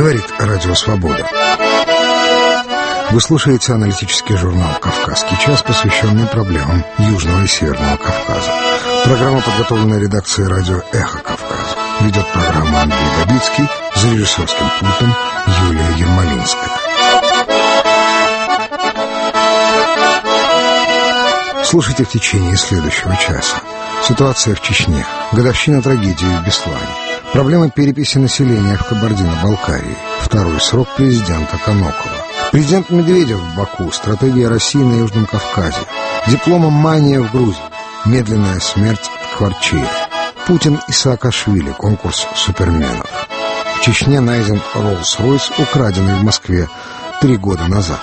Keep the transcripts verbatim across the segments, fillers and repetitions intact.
Говорит Радио Свобода. Вы слушаете аналитический журнал «Кавказский час», посвященный проблемам Южного и Северного Кавказа. Программа подготовлена редакцией радио «Эхо Кавказа». Ведет программу Андрей Бабицкий, за режиссерским пультом Юлия Ермолинская. Слушайте в течение следующего часа. Ситуация в Чечне, годовщина трагедии в Беслане, проблемы переписи населения в Кабардино-Балкарии, второй срок президента Канокова, президент Медведев в Баку, стратегия России на Южном Кавказе, дипломомания в Грузии, медленная смерть в Кварчире, Путин и Саакашвили, конкурс суперменов. В Чечне найден Роллс-Ройс, украденный в Москве три года назад.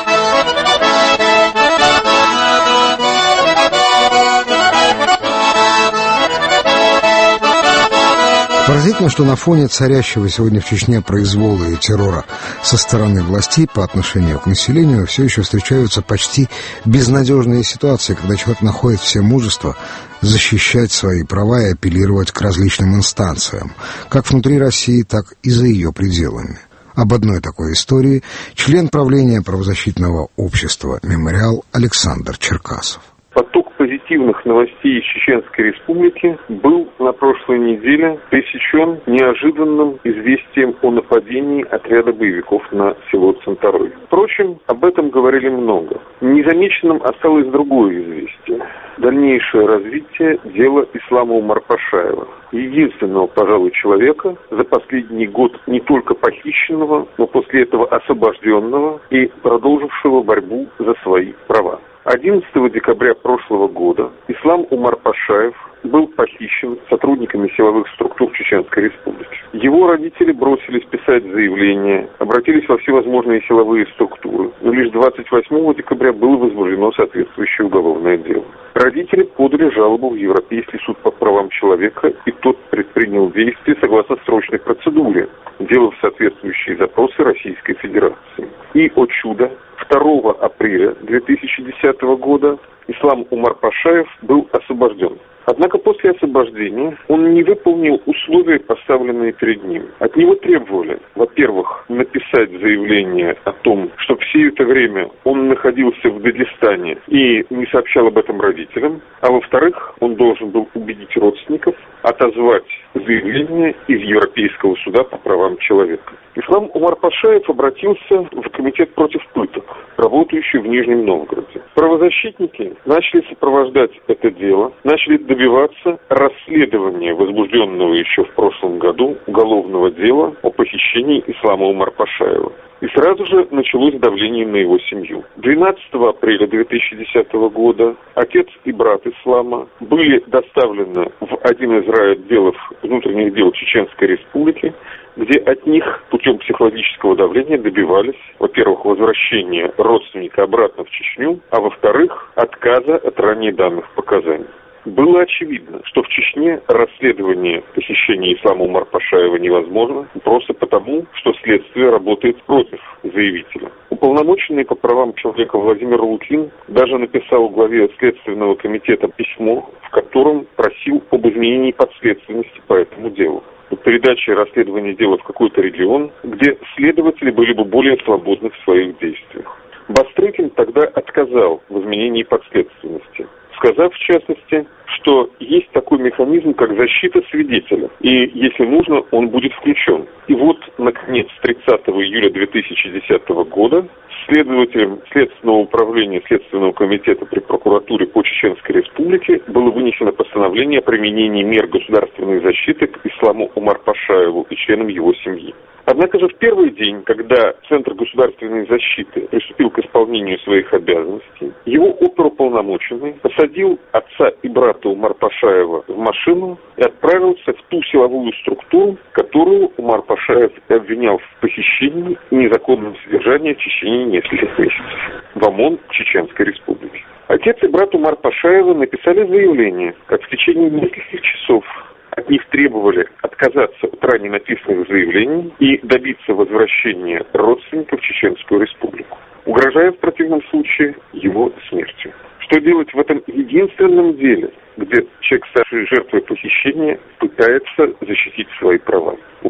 Поразительно, что на фоне царящего сегодня в Чечне произвола и террора со стороны властей по отношению к населению все еще встречаются почти безнадежные ситуации, когда человек находит все мужество защищать свои права и апеллировать к различным инстанциям, как внутри России, так и за ее пределами. Об одной такой истории член правления правозащитного общества «Мемориал» Александр Черкасов. Поток позитивных новостей из Чеченской Республики был на прошлой неделе пресечен неожиданным известием о нападении отряда боевиков на село Центарой. Впрочем, об этом говорили много. Незамеченным осталось другое известие. Дальнейшее развитие дела Ислама Умар-Пашаева, единственного, пожалуй, человека за последний год не только похищенного, но после этого освобожденного и продолжившего борьбу за свои права. одиннадцатого декабря прошлого года Ислам Умар-Пашаев был похищен сотрудниками силовых структур Чеченской Республики. Его родители бросились писать заявления, обратились во всевозможные силовые структуры, но лишь двадцать восьмого декабря было возбуждено соответствующее уголовное дело. Родители подали жалобу в Европейский суд по правам человека, и тот предпринял действия согласно срочной процедуре, делав соответствующие запросы Российской Федерации. И, о чудо, второго апреля две тысячи десятого года Ислам Умар-Пашаев был освобожден. Однако после освобождения он не выполнил условия, поставленные перед ним. От него требовали, во-первых, написать заявление о том, что все это время он находился в Дагестане и не сообщал об этом родителям, а во-вторых, он должен был убедить родственников отозвать заявление из Европейского суда по правам человека. Ислам Умар-Пашаев обратился в комитет против пыток, работающий в Нижнем Новгороде. Правозащитники начали сопровождать это дело, начали добиваться расследования возбужденного еще в прошлом году уголовного дела о похищении Ислама Умар-Пашаева. И сразу же началось давление на его семью. двенадцатого апреля две тысячи десятого года отец и брат Ислама были доставлены в один из райотделов внутренних дел Чеченской Республики, где от них путем психологического давления добивались, во-первых, возвращения родственника обратно в Чечню, а во-вторых, отказа от ранее данных показаний. Было очевидно, что в Чечне расследование похищения Ислама Умар-Пашаева невозможно, просто потому, что следствие работает против заявителя. Уполномоченный по правам человека Владимир Лукин даже написал главе Следственного комитета письмо, в котором просил об изменении подследственности по этому делу. Передачи расследования дела в какой-то регион, где следователи были бы более свободны в своих действиях. Бастрыкин тогда отказал в изменении подследственности, сказав, в частности, что есть такой механизм, как защита свидетеля, и, если нужно, он будет включен. И вот, наконец, тридцатого июля две тысячи десятого года следователям Следственного управления Следственного комитета при прокуратуре по Чеченской Республике было вынесено постановление о применении мер государственной защиты к Исламу Умар-Пашаеву и членам его семьи. Однако же в первый день, когда Центр государственной защиты приступил к исполнению своих обязанностей, его оперуполномоченный посадил отца и брата Умар-Пашаева в машину и отправился в ту силовую структуру, которую Умар-Пашаев обвинял в похищении и незаконном содержании в течение нескольких месяцев в ОМОН Чеченской Республики. Отец и брат Умар-Пашаева написали заявление, как в течение нескольких часов от них требовали отказаться от ранее написанных заявлений и добиться возвращения родственников в Чеченскую Республику, угрожая в противном случае его смертью. Что делать в этом единственном деле, где человек, ставший жертвой похищения, пытается защитить свои права?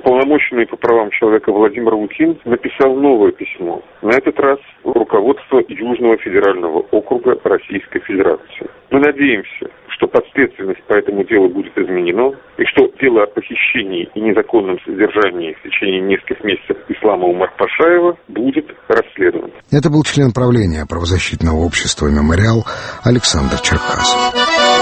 Уполномоченный по правам человека Владимир Лукин написал новое письмо, на этот раз в руководство Южного федерального округа Российской Федерации. Мы надеемся, что подследственность по этому делу будет изменена, и что дело о похищении и незаконном содержании в течение нескольких месяцев Ислама Умар-Пашаева будет расследовано. Это был член правления правозащитного общества «Мемориал» Александр Черкасов.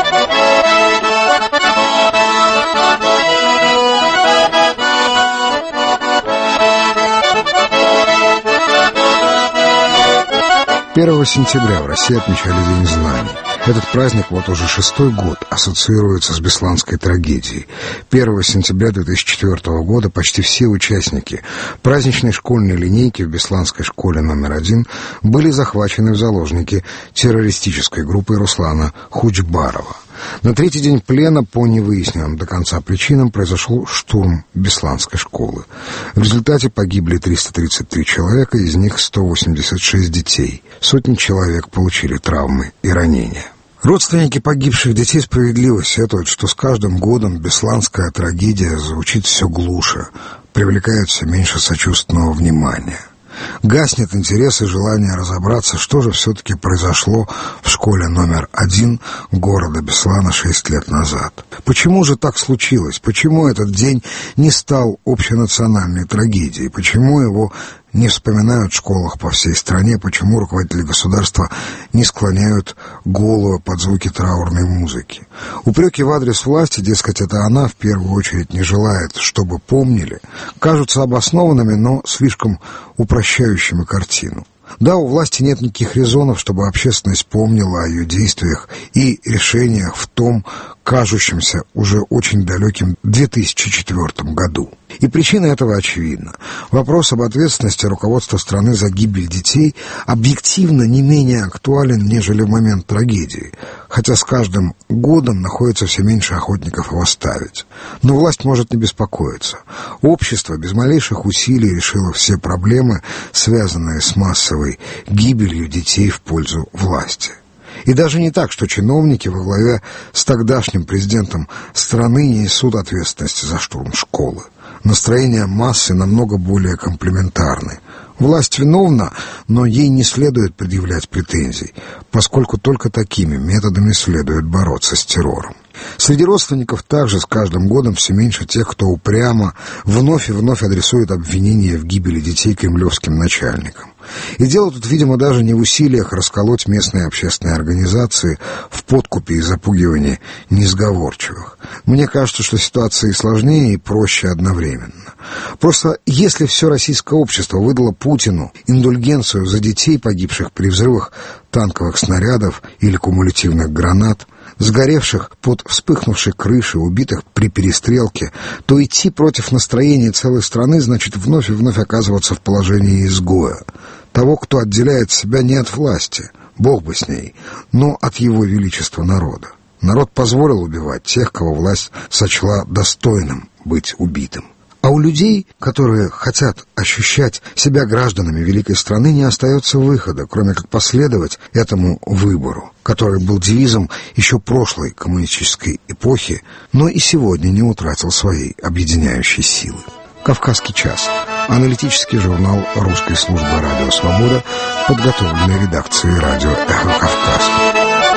первого сентября в России отмечали День знаний. Этот праздник вот уже шестой год ассоциируется с Бесланской трагедией. первого сентября две тысячи четвёртого года почти все участники праздничной школьной линейки в Бесланской школе номер один были захвачены в заложники террористической группой Руслана Хучбарова. На третий день плена по невыясненным до конца причинам произошел штурм Бесланской школы. В результате погибли триста тридцать три человека, из них сто восемьдесят шесть детей. Сотни человек получили травмы и ранения. Родственники погибших детей справедливо сетуют, что с каждым годом бесланская трагедия звучит все глуше, привлекает все меньше сочувственного внимания. Гаснет интерес и желание разобраться, что же все-таки произошло в школе номер один города Беслана шесть лет назад. Почему же так случилось? Почему этот день не стал общенациональной трагедией? Почему его не вспоминают в школах по всей стране? Почему руководители государства не склоняют головы под звуки траурной музыки? Упреки в адрес власти, дескать, это она в первую очередь не желает, чтобы помнили, кажутся обоснованными, но слишком упрощающими картину. Да, у власти нет никаких резонов, чтобы общественность помнила о ее действиях и решениях в том, кажущемся уже очень далеким две тысячи четвёртом году. И причина этого очевидна. Вопрос об ответственности руководства страны за гибель детей объективно не менее актуален, нежели в момент трагедии, хотя с каждым годом находится все меньше охотников его ставить. Но власть может не беспокоиться. Общество без малейших усилий решило все проблемы, связанные с массовой гибелью детей в пользу власти. И даже не так, что чиновники во главе с тогдашним президентом страны не несут ответственности за штурм школы. Настроения массы намного более комплементарны. Власть виновна, но ей не следует предъявлять претензий, поскольку только такими методами следует бороться с террором. Среди родственников также с каждым годом все меньше тех, кто упрямо вновь и вновь адресует обвинения в гибели детей кремлевским начальникам. И дело тут, видимо, даже не в усилиях расколоть местные общественные организации в подкупе и запугивании несговорчивых. Мне кажется, что ситуация и сложнее, и проще одновременно. Просто если все российское общество выдало Путину индульгенцию за детей, погибших при взрывах танковых снарядов или кумулятивных гранат, сгоревших под вспыхнувшей крышей, убитых при перестрелке, то идти против настроения целой страны значит вновь и вновь оказываться в положении изгоя, того, кто отделяет себя не от власти, Бог бы с ней, но от его величества народа. Народ позволил убивать тех, кого власть сочла достойным быть убитым. А у людей, которые хотят ощущать себя гражданами великой страны, не остается выхода, кроме как последовать этому выбору, который был девизом еще прошлой коммунистической эпохи, но и сегодня не утратил своей объединяющей силы. «Кавказский час» — аналитический журнал русской службы «Радио Свобода», подготовленный редакцией радио «Эхо Кавказа».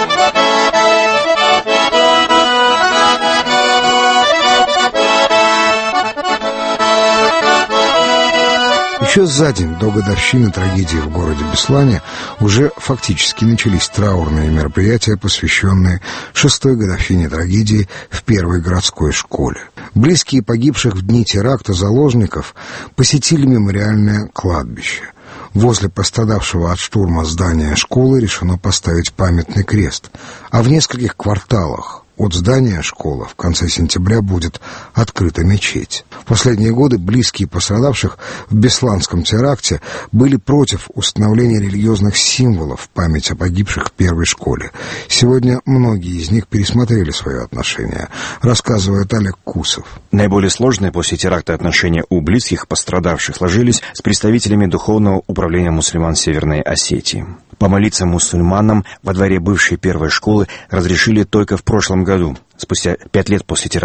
Еще за день до годовщины трагедии в городе Беслане уже фактически начались траурные мероприятия, посвященные шестой годовщине трагедии в первой городской школе. Близкие погибших в дни теракта заложников посетили мемориальное кладбище. Возле пострадавшего от штурма здания школы решено поставить памятный крест, а в нескольких кварталах от здания школы в конце сентября будет открыта мечеть. В последние годы близкие пострадавших в Бесланском теракте были против установления религиозных символов в память о погибших в первой школе. Сегодня многие из них пересмотрели свое отношение, рассказывает Олег Кусов. Наиболее сложные после теракта отношения у близких пострадавших сложились с представителями Духовного управления мусульман Северной Осетии. Помолиться мусульманам во дворе бывшей первой школы разрешили только в прошлом году, спустя пять лет после теракта.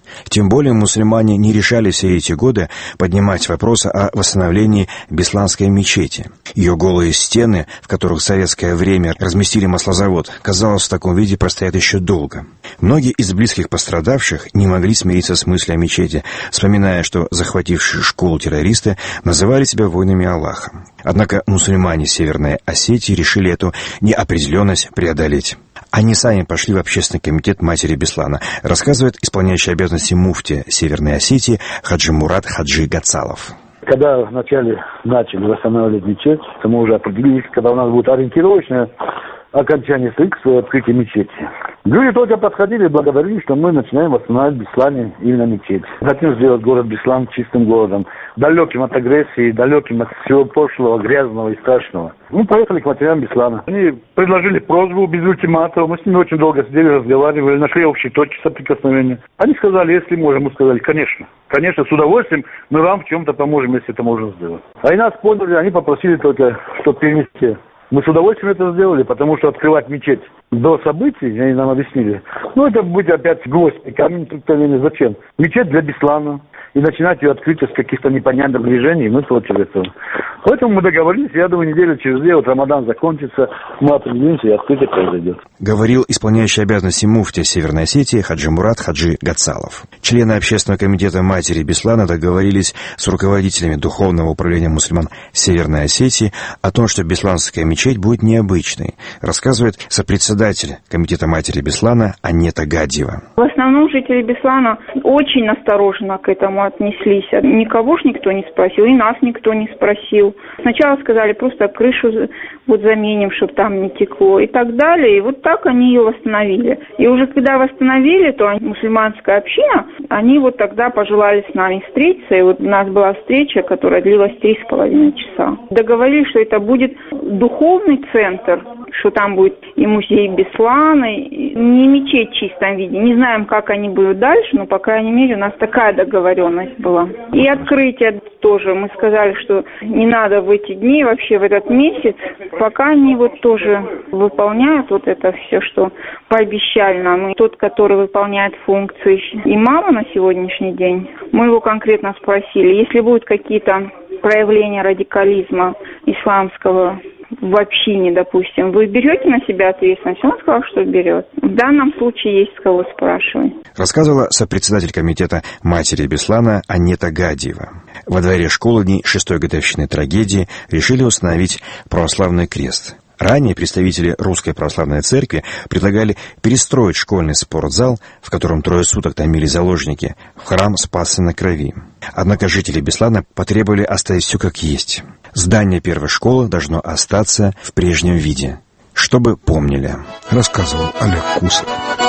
Тем более мусульмане не решали все эти годы поднимать вопрос о восстановлении Бесланской мечети. Ее голые стены, в которых в советское время разместили маслозавод, казалось, в таком виде простоят еще долго. Многие из близких пострадавших не могли смириться с мыслью о мечети, вспоминая, что захватившие школу террористы называли себя воинами Аллаха. Однако мусульмане Северной Осетии решили эту неопределенность преодолеть. Они сами пошли в общественный комитет матери Беслана, рассказывает исполняющий обязанности муфти Северной Осетии Хаджи Мурат Хаджи Гацалов. Когда вначале начали восстанавливать мечеть, то мы уже определились, когда у нас будет ориентировочное окончание строительства и открытие мечети. Люди только подходили и благодарили, что мы начинаем восстанавливать в Беслане именно мечеть. Хотим сделать город Беслан чистым городом, далеким от агрессии, далеким от всего пошлого, грязного и страшного. Мы поехали к матерям Беслана. Они предложили просьбу без ультиматума. Мы с ними очень долго сидели, разговаривали, нашли общие точки соприкосновения. Они сказали, если можем, мы сказали, конечно. Конечно, с удовольствием мы вам в чем-то поможем, если это можно сделать. А и нас поняли, они попросили только, чтобы перенести. Мы с удовольствием это сделали, потому что открывать мечеть до событий, они нам объяснили, ну это будет опять гвоздь и камень преткновения. Зачем? Мечеть для Беслана. И начинать ее открытие с каких-то непонятных движений, мы против этого. Поэтому мы договорились, я думаю, неделю через две, вот Рамадан закончится, мы определимся, и открытие произойдет. Говорил исполняющий обязанности муфти Северной Осетии Хаджи Мурат Хаджи Гацалов. Члены общественного комитета матери Беслана договорились с руководителями духовного управления мусульман Северной Осетии о том, что Бесланская мечеть будет необычной, рассказывает сопредседатель комитета матери Беслана Анета Гадиева. В основном жители Беслана очень осторожно к этому отнеслись. Никого ж никто не спросил, и нас никто не спросил. Сначала сказали, просто крышу вот заменим, чтобы там не текло, и так далее. И вот так они ее восстановили. И уже когда восстановили, то мусульманская община, они вот тогда пожелали с нами встретиться. И вот у нас была встреча, которая длилась три с половиной часа. Договорились, что это будет духовный центр, что там будет и музей Беслана, и не мечеть в чистом виде. Не знаем, как они будут дальше, но, по крайней мере, у нас такая договоренность была. И открытие тоже. Мы сказали, что не надо в эти дни, вообще в этот месяц, пока они вот тоже выполняют вот это все, что пообещали нам. И тот, который выполняет функции имама на сегодняшний день, мы его конкретно спросили, если будут какие-то проявления радикализма исламского в общине, допустим, вы берете на себя ответственность? Он сказал, что берет. В данном случае есть с кого спрашивать. Рассказывала сопредседатель комитета матери Беслана Анета Гадиева. Во дворе школы дней шестой годовщины трагедии решили установить православный крест. Ранее представители Русской Православной Церкви предлагали перестроить школьный спортзал, в котором трое суток томились заложники, в храм Спаса на Крови. Однако жители Беслана потребовали оставить все как есть. Здание первой школы должно остаться в прежнем виде, чтобы помнили. Рассказывал Олег Кусов.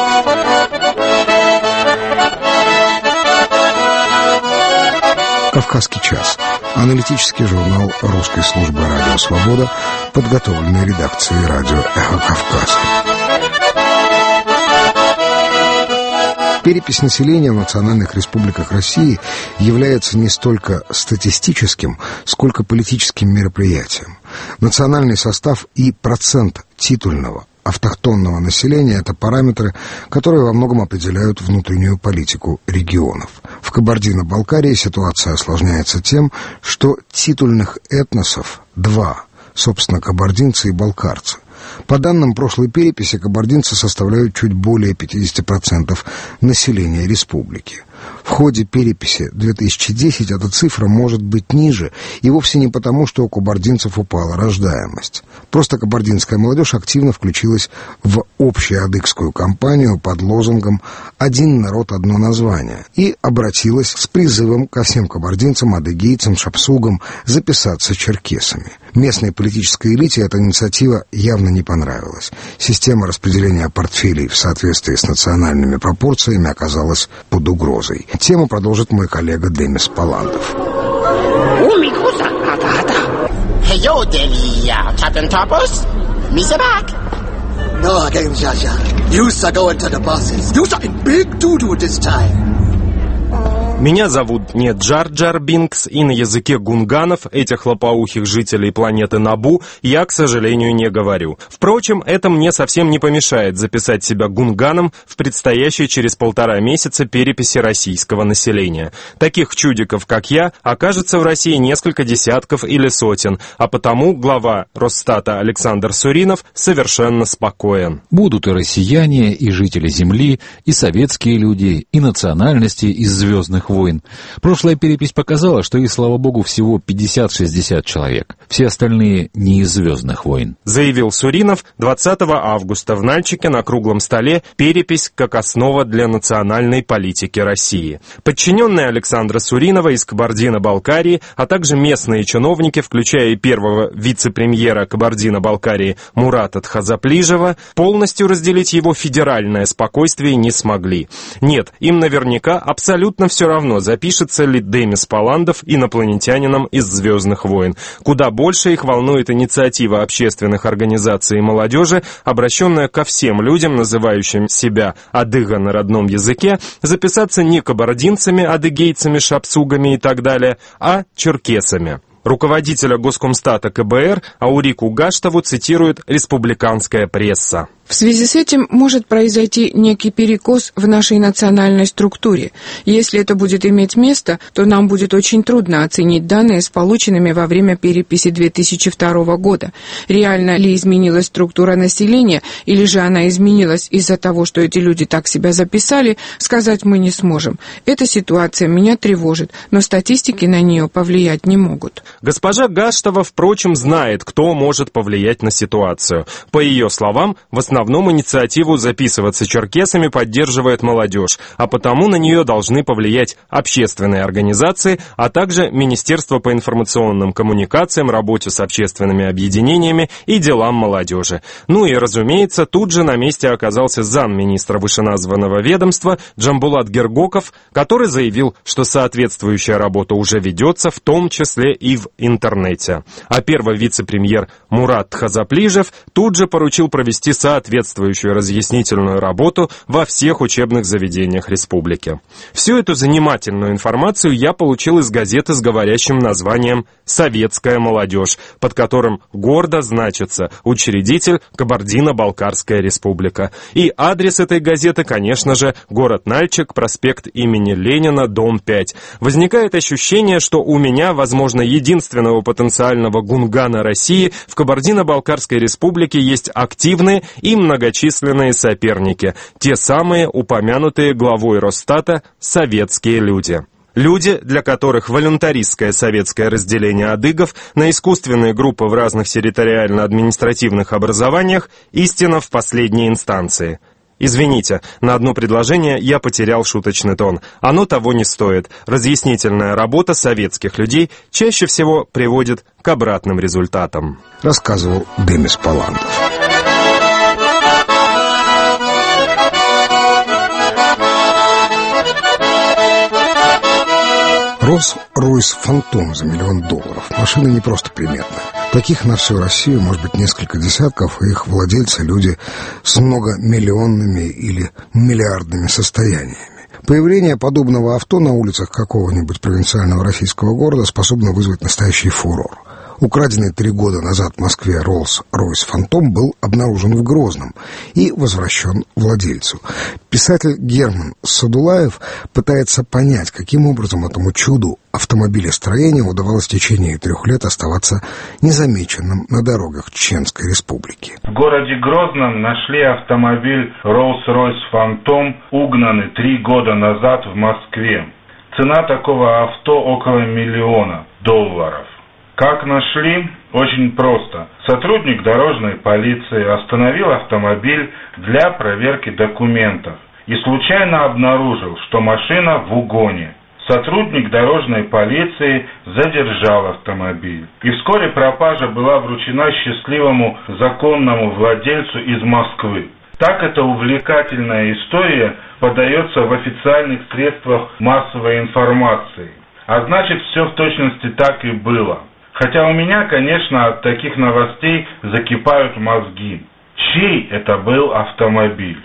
«Кавказский час». Аналитический журнал русской службы «Радио Свобода», подготовленный редакцией радио «Эхо Кавказа». Перепись населения в национальных республиках России является не столько статистическим, сколько политическим мероприятием. Национальный состав и процент титульного автохтонного населения – это параметры, которые во многом определяют внутреннюю политику регионов. В Кабардино-Балкарии ситуация осложняется тем, что титульных этносов два, собственно, кабардинцы и балкарцы. По данным прошлой переписи, кабардинцы составляют чуть более пятьдесят процентов населения республики. В ходе переписи две тысячи десятого эта цифра может быть ниже, и вовсе не потому, что у кабардинцев упала рождаемость. Просто кабардинская молодежь активно включилась в общеадыгскую кампанию под лозунгом «Один народ, одно название» и обратилась с призывом ко всем кабардинцам, адыгейцам, шапсугам записаться черкесами. Местной политической элите эта инициатива явно не понравилась. Система распределения портфелей в соответствии с национальными пропорциями оказалась под угрозой. Тему продолжит мой коллега Демис Паландов. No again, Jaja. You are going to the bosses. You are in big doo-doo this time. Меня зовут не Джар-Джар Бинкс, и на языке гунганов, этих лопоухих жителей планеты Набу, я, к сожалению, не говорю. Впрочем, это мне совсем не помешает записать себя гунганом в предстоящей через полтора месяца переписи российского населения. Таких чудиков, как я, окажется в России несколько десятков или сотен, а потому глава Росстата Александр Суринов совершенно спокоен. Будут и россияне, и жители Земли, и советские люди, и национальности из «Звездных войн». Прошлая перепись показала, что их, слава богу, всего пятьдесят-шестьдесят человек. Все остальные не из «Звездных войн», заявил Суринов двадцатого августа в Нальчике на круглом столе «Перепись как основа для национальной политики России». Подчиненные Александра Суринова из Кабардино-Балкарии, а также местные чиновники, включая и первого вице-премьера Кабардино-Балкарии Мурата Тхазаплижева, полностью разделить его федеральное спокойствие не смогли. Нет, им наверняка абсолютно все равно, запишется ли Демис Палландов инопланетянином из «Звездных войн». Куда больше их волнует инициатива общественных организаций и молодежи, обращенная ко всем людям, называющим себя адыга на родном языке, записаться не кабардинцами, адыгейцами, шапсугами и так далее, а черкесами. Руководителя Госкомстата ка бэ эр Аурику Гаштову цитирует республиканская пресса. В связи с этим может произойти некий перекос в нашей национальной структуре. Если это будет иметь место, то нам будет очень трудно оценить данные с полученными во время переписи две тысячи второго года. Реально ли изменилась структура населения, или же она изменилась из-за того, что эти люди так себя записали, сказать мы не сможем. Эта ситуация меня тревожит, но статистики на нее повлиять не могут. Госпожа Гаштова, впрочем, знает, кто может повлиять на ситуацию. По ее словам, в основном В основном инициативу записываться черкесами поддерживает молодежь, а потому на нее должны повлиять общественные организации, а также Министерство по информационным коммуникациям, работе с общественными объединениями и делам молодежи. Ну и, разумеется, тут же на месте оказался замминистра вышеназванного ведомства Джамбулат Гергоков, который заявил, что соответствующая работа уже ведется, в том числе и в интернете. А первый вице-премьер Мурат Тхазаплижев тут же поручил провести соответствующую соответствующую разъяснительную работу во всех учебных заведениях республики. Всю эту занимательную информацию я получил из газеты с говорящим названием «Советская молодежь», под которым гордо значится учредитель Кабардино-Балкарская республика. И адрес этой газеты, конечно же, город Нальчик, проспект имени Ленина, дом пять. Возникает ощущение, что у меня, возможно, единственного потенциального гунгана России в Кабардино-Балкарской республике есть активные и многочисленные соперники, те самые упомянутые главой Росстата советские люди. Люди, для которых волюнтаристское советское разделение адыгов на искусственные группы в разных территориально-административных образованиях истина в последней инстанции. Извините, на одно предложение я потерял шуточный тон. Оно того не стоит. Разъяснительная работа советских людей чаще всего приводит к обратным результатам. Рассказывал Демис Палландов. Роллс-Ройс Фантом за миллион долларов. Машина не просто приметная. Таких на всю Россию может быть несколько десятков, и их владельцы — люди с многомиллионными или миллиардными состояниями. Появление подобного авто на улицах какого-нибудь провинциального российского города способно вызвать настоящий фурор. Украденный три года назад в Москве Роллс-Ройс Фантом был обнаружен в Грозном и возвращен владельцу. Писатель Герман Садулаев пытается понять, каким образом этому чуду автомобилестроения удавалось в течение трех лет оставаться незамеченным на дорогах Чеченской Республики. В городе Грозном нашли автомобиль Роллс-Ройс Фантом, угнанный три года назад в Москве. Цена такого авто около миллиона долларов. Как нашли? Очень просто. Сотрудник дорожной полиции остановил автомобиль для проверки документов и случайно обнаружил, что машина в угоне. Сотрудник дорожной полиции задержал автомобиль. И вскоре пропажа была вручена счастливому законному владельцу из Москвы. Так эта увлекательная история подается в официальных средствах массовой информации. А значит, все в точности так и было. Хотя у меня, конечно, от таких новостей закипают мозги. Чей это был автомобиль?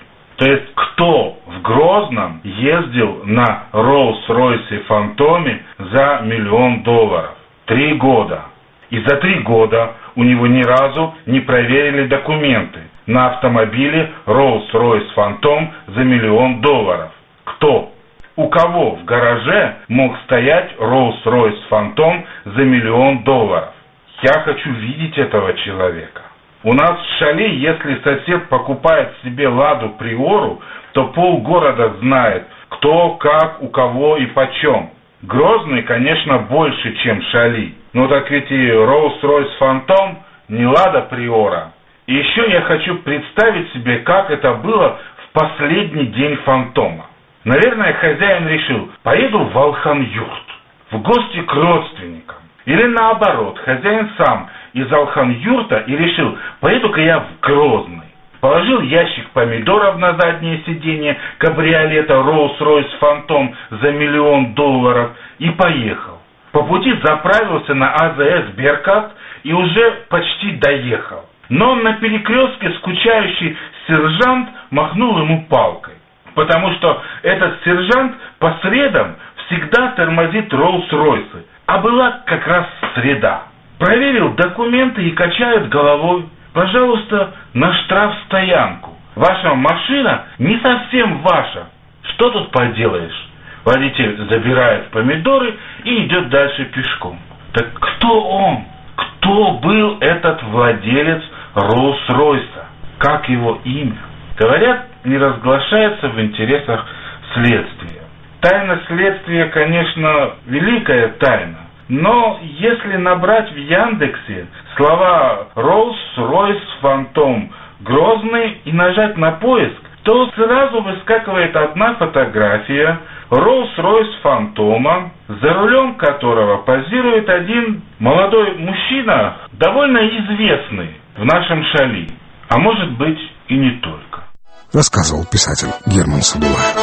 То есть кто в Грозном ездил на Роллс-Ройсе Фантоме за миллион долларов? Три года. И за три года у него ни разу не проверили документы на автомобиле Роллс-Ройс Фантом за миллион долларов. Кто? У кого в гараже мог стоять Роллс-Ройс Фантом за миллион долларов? Я хочу видеть этого человека. У нас в Шали, если сосед покупает себе Ладу Приору, то полгорода знает, кто, как, у кого и почем. Грозный, конечно, больше, чем Шали. Но так ведь и Роллс-Ройс Фантом не Лада Приора. И еще я хочу представить себе, как это было в последний день Фантома. Наверное, хозяин решил, поеду в Алхан-Юрт, в гости к родственникам. Или наоборот, хозяин сам из Алхан-Юрта и решил, поеду-ка я в Грозный. Положил ящик помидоров на заднее сиденье кабриолета Роллс-Ройс Фантом за миллион долларов и поехал. По пути заправился на АЗС Беркат и уже почти доехал. Но на перекрестке скучающий сержант махнул ему палкой, потому что этот сержант по средам всегда тормозит Роллс-Ройсы, а была как раз среда. Проверил документы и качает головой. Пожалуйста, на штрафстоянку. Ваша машина не совсем ваша. Что тут поделаешь? Водитель забирает помидоры и идет дальше пешком. Так кто он? Кто был этот владелец Роллс-Ройса? Как его имя? Говорят, не разглашается в интересах следствия. Тайна следствия, конечно, великая тайна. Но если набрать в Яндексе слова «Роллс-Ройс Фантом Грозный» и нажать на поиск, то сразу выскакивает одна фотография Роллс-Ройс Фантома, за рулем которого позирует один молодой мужчина, довольно известный в нашем Шали, а может быть и не только. Рассказывал писатель Герман Садулаев.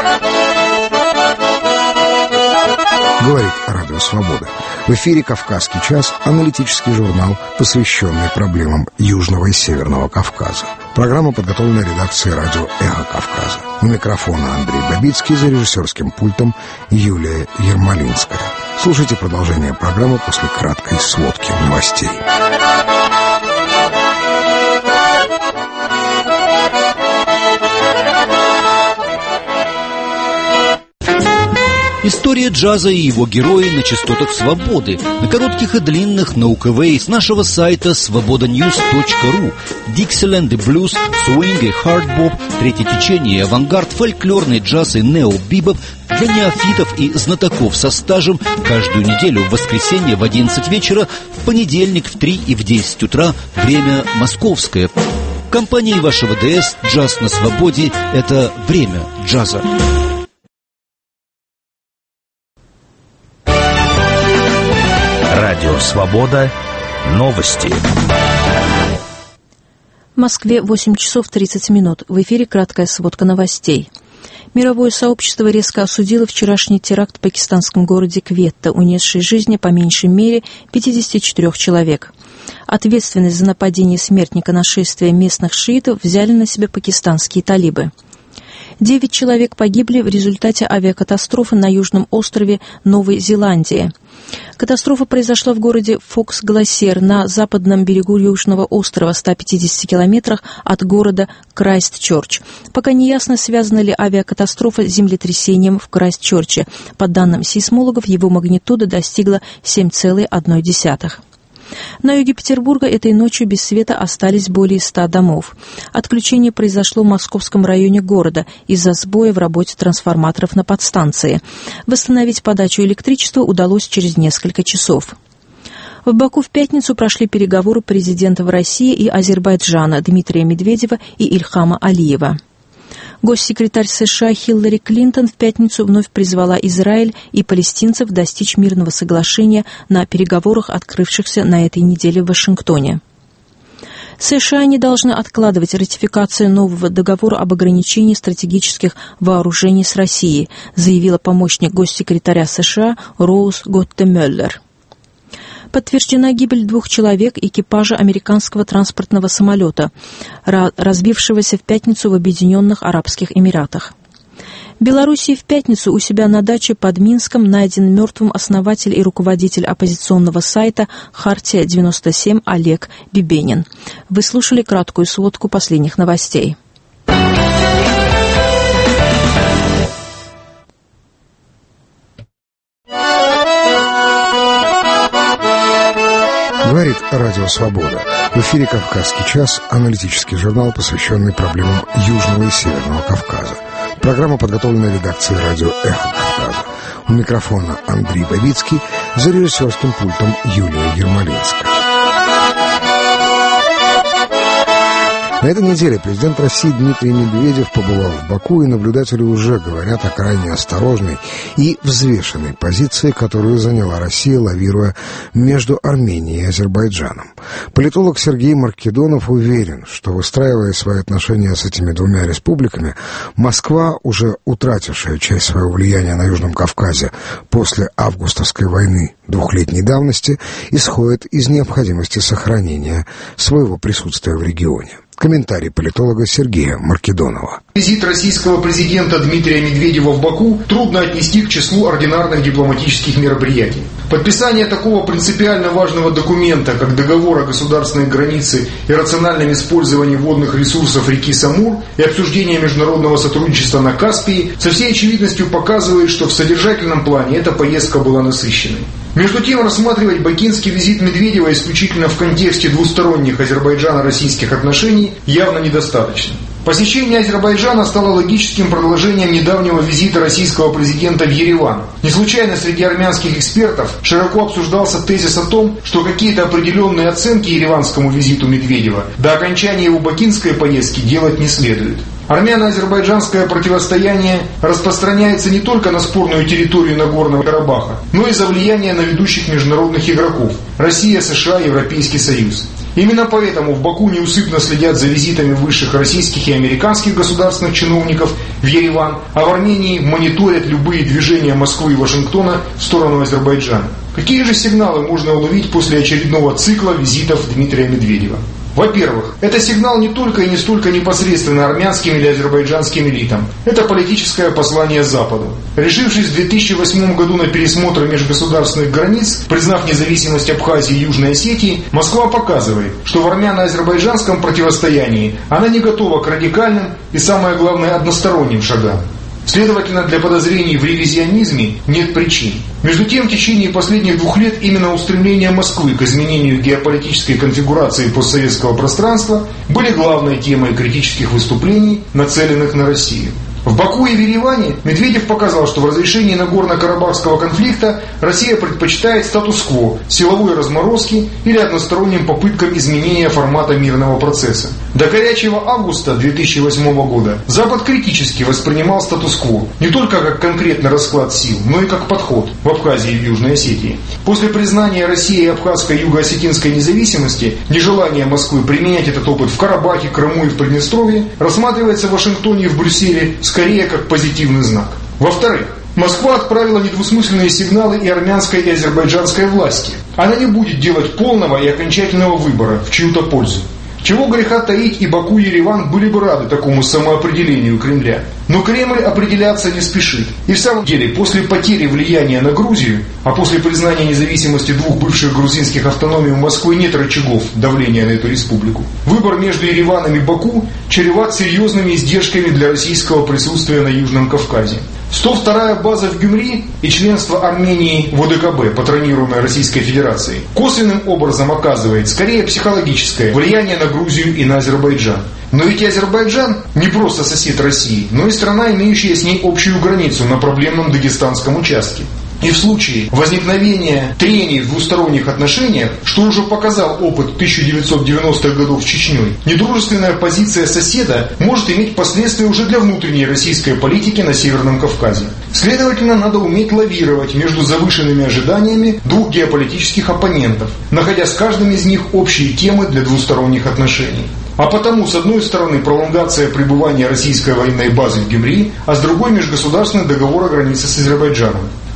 Говорит Радио Свобода. В эфире «Кавказский час», аналитический журнал, посвященный проблемам Южного и Северного Кавказа. Программа подготовлена редакцией радио «Эхо Кавказа». У микрофона Андрей Бабицкий, за режиссерским пультом Юлия Ермолинская. Слушайте продолжение программы после краткой сводки новостей. История джаза и его герои на частотах свободы, на коротких и длинных, на УКВ и с нашего сайта свобода ньюс точка ру. Диксиленд и блюз, свинг и хардбоп, третье течение и авангард, фольклорный джаз и нео-бибоп для неофитов и знатоков со стажем каждую неделю в воскресенье в одиннадцать вечера, в понедельник в три и в десять утра, время московское. В компании вашего ДС «Джаз на свободе» — это время джаза. Радио «Свобода». Новости. В Москве восемь часов тридцать минут. В эфире краткая сводка новостей. Мировое сообщество резко осудило вчерашний теракт в пакистанском городе Кветта, унесший жизни по меньшей мере пятьдесят четыре человек. Ответственность за нападение смертника нашествия местных шиитов взяли на себя пакистанские талибы. Девять человек погибли в результате авиакатастрофы на южном острове Новой Зеландии. Катастрофа произошла в городе Фокс-Гласер на западном берегу южного острова, в ста пятидесяти километрах от города Крайстчерч. Пока не ясно, связана ли авиакатастрофа с землетрясением в Крайстчерче. По данным сейсмологов, его магнитуда достигла семь целых одна десятая. На юге Петербурга этой ночью без света остались более ста домов. Отключение произошло в московском районе города из-за сбоя в работе трансформаторов на подстанции. Восстановить подачу электричества удалось через несколько часов. В Баку в пятницу прошли переговоры президентов России и Азербайджана Дмитрия Медведева и Ильхама Алиева. Госсекретарь США Хиллари Клинтон в пятницу вновь призвала Израиль и палестинцев достичь мирного соглашения на переговорах, открывшихся на этой неделе в Вашингтоне. США не должны откладывать ратификацию нового договора об ограничении стратегических вооружений с Россией, заявила помощник госсекретаря США Роуз Готтемеллер. Подтверждена гибель двух человек экипажа американского транспортного самолета, разбившегося в пятницу в Объединенных Арабских Эмиратах. В Белоруссии в пятницу у себя на даче под Минском найден мертвым основатель и руководитель оппозиционного сайта «Хартия девяносто семь» Олег Бибенин. Вы слушали краткую сводку последних новостей. Говорит Радио Свобода. В эфире «Кавказский час», аналитический журнал, посвященный проблемам Южного и Северного Кавказа. Программа подготовлена редакцией радио «Эхо Кавказа». У микрофона Андрей Бабицкий, за режиссерским пультом Юлия Ермолинская. На этой неделе президент России Дмитрий Медведев побывал в Баку, и наблюдатели уже говорят о крайне осторожной и взвешенной позиции, которую заняла Россия, лавируя между Арменией и Азербайджаном. Политолог Сергей Маркедонов уверен, что, выстраивая свои отношения с этими двумя республиками, Москва, уже утратившая часть своего влияния на Южном Кавказе после августовской войны двухлетней давности, исходит из необходимости сохранения своего присутствия в регионе. Комментарий политолога Сергея Маркедонова. Визит российского президента Дмитрия Медведева в Баку трудно отнести к числу ординарных дипломатических мероприятий. Подписание такого принципиально важного документа, как договор о государственной границе и рациональном использовании водных ресурсов реки Самур и обсуждение международного сотрудничества на Каспии, со всей очевидностью показывает, что в содержательном плане эта поездка была насыщенной. Между тем, рассматривать бакинский визит Медведева исключительно в контексте двусторонних азербайджано-российских отношений явно недостаточно. Посещение Азербайджана стало логическим продолжением недавнего визита российского президента в Ереван. Не случайно среди армянских экспертов широко обсуждался тезис о том, что какие-то определенные оценки ереванскому визиту Медведева до окончания его бакинской поездки делать не следует. Армяно-азербайджанское противостояние распространяется не только на спорную территорию Нагорного Карабаха, но и за влияние на ведущих международных игроков – Россия, США, Европейский Союз. Именно поэтому в Баку неусыпно следят за визитами высших российских и американских государственных чиновников в Ереван, а в Армении мониторят любые движения Москвы и Вашингтона в сторону Азербайджана. Какие же сигналы можно уловить после очередного цикла визитов Дмитрия Медведева? Во-первых, это сигнал не только и не столько непосредственно армянским или азербайджанским элитам. Это политическое послание Западу. Решившись в две тысячи восьмом году на пересмотр межгосударственных границ, признав независимость Абхазии и Южной Осетии, Москва показывает, что в армяно-азербайджанском противостоянии она не готова к радикальным и, самое главное, односторонним шагам. Следовательно, для подозрений в ревизионизме нет причин. Между тем, в течение последних двух лет именно устремления Москвы к изменению геополитической конфигурации постсоветского пространства были главной темой критических выступлений, нацеленных на Россию. В Баку и в Ереване Медведев показал, что в разрешении Нагорно-Карабахского конфликта Россия предпочитает статус-кво, силовой разморозки или односторонним попыткам изменения формата мирного процесса. До горячего августа две тысячи восьмого года Запад критически воспринимал статус-кво не только как конкретный расклад сил, но и как подход в Абхазии и в Южной Осетии. После признания России и абхазской юго-осетинской независимости, нежелание Москвы применять этот опыт в Карабахе, Крыму и в Приднестровье рассматривается в Вашингтоне и в Брюсселе скорее как позитивный знак. Во-вторых, Москва отправила недвусмысленные сигналы и армянской, и азербайджанской власти. Она не будет делать полного и окончательного выбора в чью-то пользу. Чего греха таить, и Баку, и Ереван были бы рады такому самоопределению Кремля. Но Кремль определяться не спешит. И в самом деле, после потери влияния на Грузию, а после признания независимости двух бывших грузинских автономий у Москвы нет рычагов давления на эту республику, выбор между Ереваном и Баку чреват серьезными издержками для российского присутствия на Южном Кавказе. сто вторая база в Гюмри и членство Армении в ОДКБ, патронируемой Российской Федерацией, косвенным образом оказывает скорее психологическое влияние на Грузию и на Азербайджан. Но ведь Азербайджан не просто сосед России, но и страна, имеющая с ней общую границу на проблемном дагестанском участке. И в случае возникновения трений в двусторонних отношениях, что уже показал опыт тысяча девятьсот девяностых годов с Чечней, недружественная позиция соседа может иметь последствия уже для внутренней российской политики на Северном Кавказе. Следовательно, надо уметь лавировать между завышенными ожиданиями двух геополитических оппонентов, находя с каждым из них общие темы для двусторонних отношений. А потому, с одной стороны, пролонгация пребывания российской военной базы в Гюмри, а с другой межгосударственный договор о границе с Азербайджаном.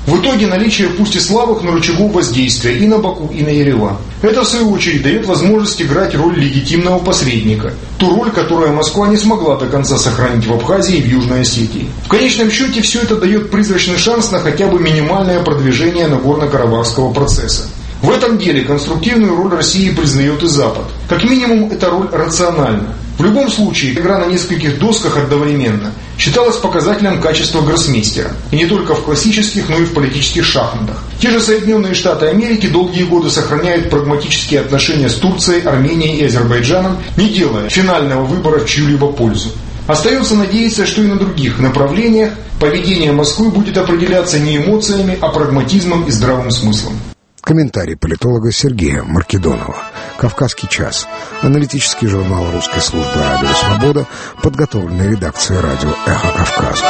В итоге наличие пусть и слабых, но рычагов воздействия и на Баку, и на Ереван. Это, в свою очередь, дает возможность играть роль легитимного посредника. Ту роль, которую Москва не смогла до конца сохранить в Абхазии и в Южной Осетии. В конечном счете, все это дает призрачный шанс на хотя бы минимальное продвижение Нагорно-Карабахского процесса. В этом деле конструктивную роль России признает и Запад. Как минимум, эта роль рациональна. В любом случае, игра на нескольких досках одновременно считалась показателем качества гроссмейстера. И не только в классических, но и в политических шахматах. Те же Соединенные Штаты Америки долгие годы сохраняют прагматические отношения с Турцией, Арменией и Азербайджаном, не делая финального выбора в чью-либо пользу. Остается надеяться, что и на других направлениях поведение Москвы будет определяться не эмоциями, а прагматизмом и здравым смыслом. Комментарий политолога Сергея Маркедонова. «Кавказский час». Аналитический журнал русской службы «Радио Свобода», подготовленный редакцией радио «Эхо Кавказа».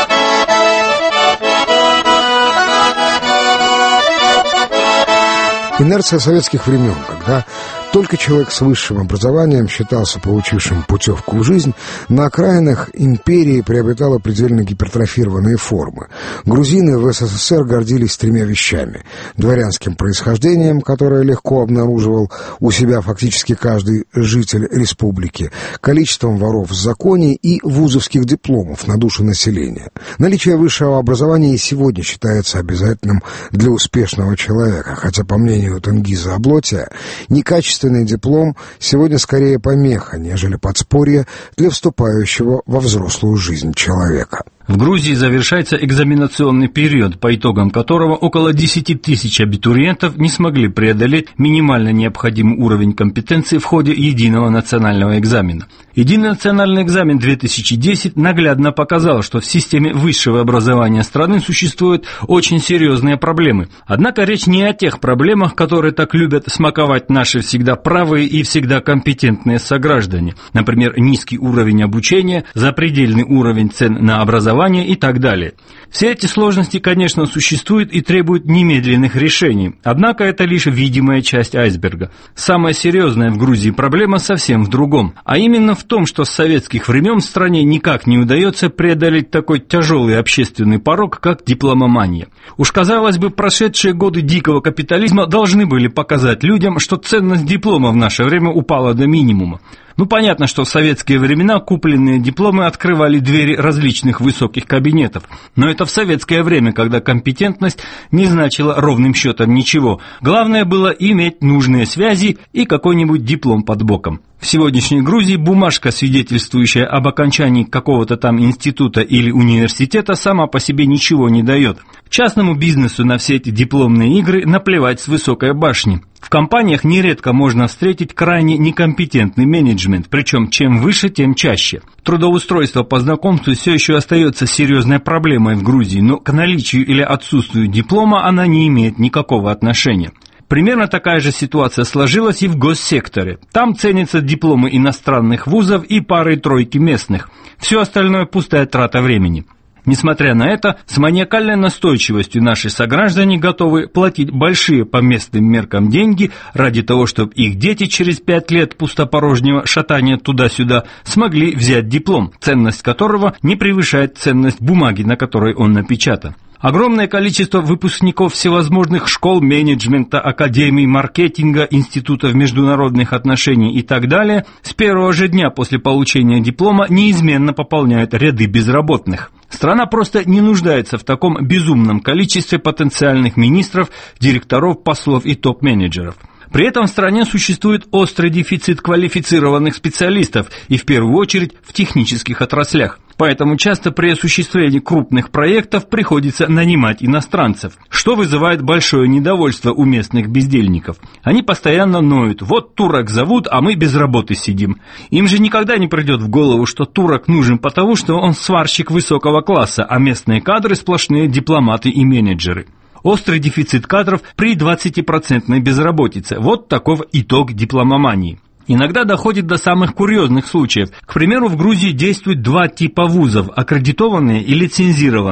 Инерция советских времен, когда только человек с высшим образованием считался получившим путевку в жизнь, на окраинах империи приобретала предельно гипертрофированные формы. Грузины в СССР гордились тремя вещами: дворянским происхождением, которое легко обнаруживал у себя фактически каждый житель республики, количеством воров в законе и вузовских дипломов на душу населения. Наличие высшего образования и сегодня считается обязательным для успешного человека, хотя, по мнению Тенгиза Аблотия, некачественный диплом сегодня скорее помеха, нежели подспорье для вступающего во взрослую жизнь человека. В Грузии завершается экзаменационный период, по итогам которого около десять тысяч абитуриентов не смогли преодолеть минимально необходимый уровень компетенции в ходе единого национального экзамена. Единый национальный экзамен две тысячи десять наглядно показал, что в системе высшего образования страны существуют очень серьезные проблемы. Однако речь не о тех проблемах, которые так любят смаковать наши всегда правые и всегда компетентные сограждане. Например, низкий уровень обучения, запредельный уровень цен на образование и так далее. Все эти сложности, конечно, существуют и требуют немедленных решений, однако это лишь видимая часть айсберга. Самая серьезная в Грузии проблема совсем в другом, а именно в том, что с советских времен в стране никак не удается преодолеть такой тяжелый общественный порог, как дипломомания. Уж, казалось бы, прошедшие годы дикого капитализма должны были показать людям, что ценность диплома в наше время упала до минимума. Ну, понятно, что в советские времена купленные дипломы открывали двери различных высоких кабинетов. Но это в советское время, когда компетентность не значила ровным счетом ничего. Главное было иметь нужные связи и какой-нибудь диплом под боком. В сегодняшней Грузии бумажка, свидетельствующая об окончании какого-то там института или университета, сама по себе ничего не дает. Частному бизнесу на все эти дипломные игры наплевать с высокой башни. В компаниях нередко можно встретить крайне некомпетентный менеджмент, причем чем выше, тем чаще. Трудоустройство по знакомству все еще остается серьезной проблемой в Грузии, но к наличию или отсутствию диплома она не имеет никакого отношения. Примерно такая же ситуация сложилась и в госсекторе. Там ценятся дипломы иностранных вузов и пары-тройки местных. Все остальное пустая трата времени. Несмотря на это, с маниакальной настойчивостью наши сограждане готовы платить большие по местным меркам деньги ради того, чтобы их дети через пять лет пустопорожнего шатания туда-сюда смогли взять диплом, ценность которого не превышает ценность бумаги, на которой он напечатан. Огромное количество выпускников всевозможных школ менеджмента, академий, маркетинга, институтов международных отношений и так далее с первого же дня после получения диплома неизменно пополняют ряды безработных. Страна просто не нуждается в таком безумном количестве потенциальных министров, директоров, послов и топ-менеджеров. При этом в стране существует острый дефицит квалифицированных специалистов и в первую очередь в технических отраслях. Поэтому часто при осуществлении крупных проектов приходится нанимать иностранцев, что вызывает большое недовольство у местных бездельников. Они постоянно ноют: вот турок зовут, а мы без работы сидим. Им же никогда не придет в голову, что турок нужен потому, что он сварщик высокого класса, а местные кадры сплошные дипломаты и менеджеры. Острый дефицит кадров при двадцатипроцентной безработице. Вот таков итог дипломомании. Иногда доходит до самых курьезных случаев. К примеру, в Грузии действует два типа вузов – аккредитованные и лицензированные.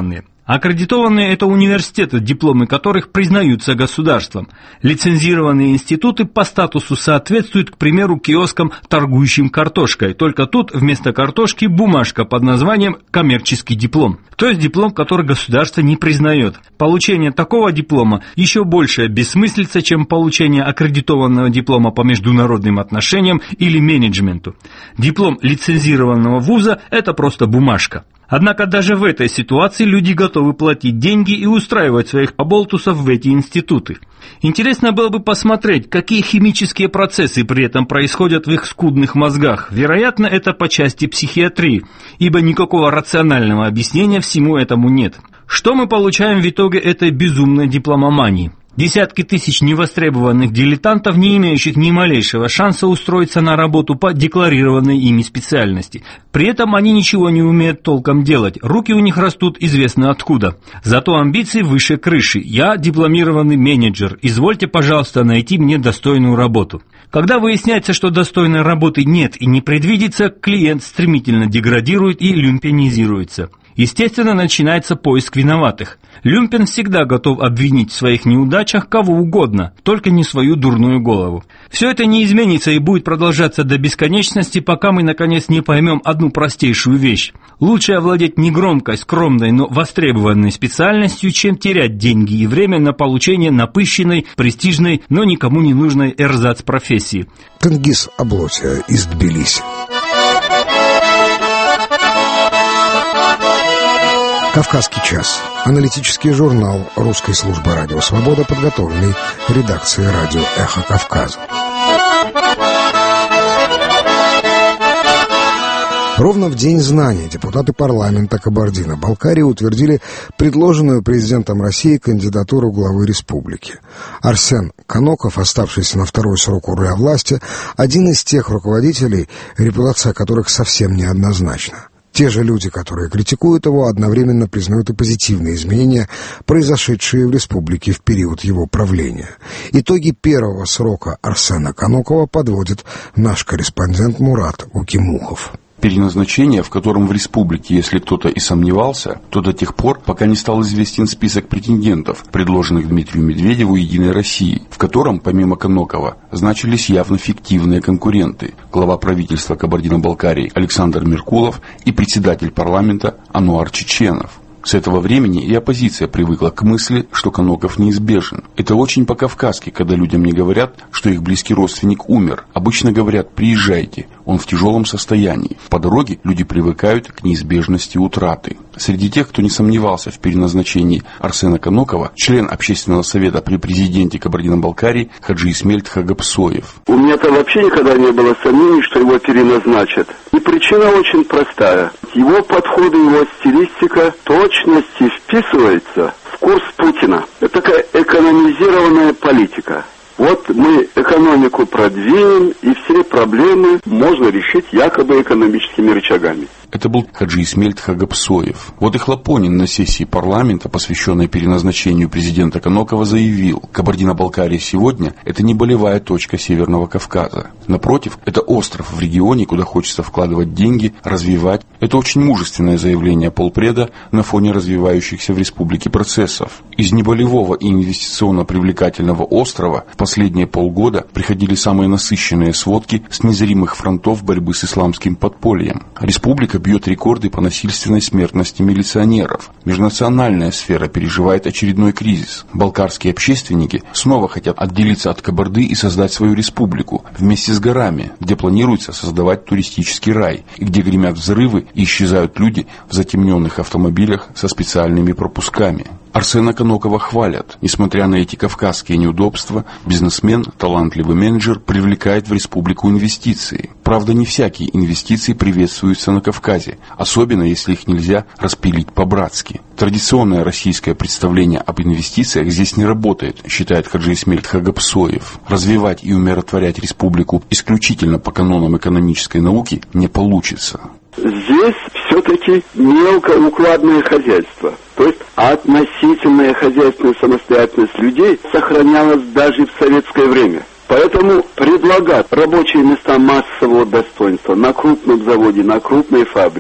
Аккредитованные – это университеты, дипломы которых признаются государством. Лицензированные институты по статусу соответствуют, к примеру, киоскам, торгующим картошкой. Только тут вместо картошки бумажка под названием «коммерческий диплом». То есть диплом, который государство не признает. Получение такого диплома еще большая бессмыслица, чем получение аккредитованного диплома по международным отношениям или менеджменту. Диплом лицензированного вуза – это просто бумажка. Однако даже в этой ситуации люди готовы платить деньги и устраивать своих оболтусов в эти институты. Интересно было бы посмотреть, какие химические процессы при этом происходят в их скудных мозгах. Вероятно, это по части психиатрии, ибо никакого рационального объяснения всему этому нет. Что мы получаем в итоге этой безумной дипломомании? Десятки тысяч невостребованных дилетантов, не имеющих ни малейшего шанса устроиться на работу по декларированной ими специальности. При этом они ничего не умеют толком делать, руки у них растут известно откуда. Зато амбиции выше крыши. Я дипломированный менеджер, извольте, пожалуйста, найти мне достойную работу. Когда выясняется, что достойной работы нет и не предвидится, клиент стремительно деградирует и люмпенизируется. Естественно, начинается поиск виноватых. Люмпен всегда готов обвинить в своих неудачах кого угодно, только не свою дурную голову. Все это не изменится и будет продолжаться до бесконечности, пока мы наконец не поймем одну простейшую вещь. Лучше овладеть негромкой, скромной, но востребованной специальностью, чем терять деньги и время на получение напыщенной, престижной, но никому не нужной эрзац-профессии. Тенгиз Аблотия из Тбилиси. «Кавказский час» – аналитический журнал русской службы «Радио Свобода», подготовленный редакцией радио «Эхо Кавказа». Ровно в День знаний депутаты парламента Кабардино-Балкарии утвердили предложенную президентом России кандидатуру главы республики. Арсен Каноков, оставшийся на второй срок у руля власти, один из тех руководителей, репутация которых совсем неоднозначна. Те же люди, которые критикуют его, одновременно признают и позитивные изменения, произошедшие в республике в период его правления. Итоги первого срока Арсена Канокова подводит наш корреспондент Мурат Укимухов. Переназначение, в котором в республике, если кто-то и сомневался, то до тех пор, пока не стал известен список претендентов, предложенных Дмитрию Медведеву и «Единой России», в котором, помимо Канокова, значились явно фиктивные конкуренты: глава правительства Кабардино-Балкарии Александр Меркулов и председатель парламента Ануар Чеченов. С этого времени и оппозиция привыкла к мысли, что Каноков неизбежен. Это очень по-кавказски, когда людям не говорят, что их близкий родственник умер. Обычно говорят: «приезжайте, он в тяжелом состоянии». По дороге люди привыкают к неизбежности утраты. Среди тех, кто не сомневался в переназначении Арсена Канокова, член общественного совета при президенте Кабардино-Балкарии Хаджи Исмель Тхагапсоев. У меня-то вообще никогда не было сомнений, что его переназначат. И причина очень простая. Его подходы, его стилистика точности вписывается в курс Путина. Это такая экономизированная политика. Вот мы экономику продвинем, и все проблемы можно решить якобы экономическими рычагами. Это был Хаджи Исмель Тхагапсоев. Вот и Хлопонин на сессии парламента, посвященной переназначению президента Канокова, заявил: Кабардино-Балкария сегодня – это не болевая точка Северного Кавказа. Напротив, это остров в регионе, куда хочется вкладывать деньги, развивать. Это очень мужественное заявление полпреда на фоне развивающихся в республике процессов. Из неболевого и инвестиционно привлекательного острова в последние полгода приходили самые насыщенные сводки с незримых фронтов борьбы с исламским подпольем. Республика бьет рекорды по насильственной смертности милиционеров. Межнациональная сфера переживает очередной кризис. Балкарские общественники снова хотят отделиться от Кабарды и создать свою республику вместе с горами, где планируется создавать туристический рай, и где гремят взрывы и исчезают люди в затемненных автомобилях со специальными пропусками. Арсена Канокова хвалят. Несмотря на эти кавказские неудобства, бизнесмен, талантливый менеджер привлекает в республику инвестиции. Правда, не всякие инвестиции приветствуются на Кавказе, особенно если их нельзя распилить по-братски. Традиционное российское представление об инвестициях здесь не работает, считает Хаджи Исмель Тхагапсоев. Развивать и умиротворять республику исключительно по канонам экономической науки не получится. Здесь все-таки мелкоукладное хозяйство. То есть относительная хозяйственная самостоятельность людей сохранялась даже в советское время. Поэтому предлагать рабочие места массового достоинства на крупном заводе, на крупной фабрике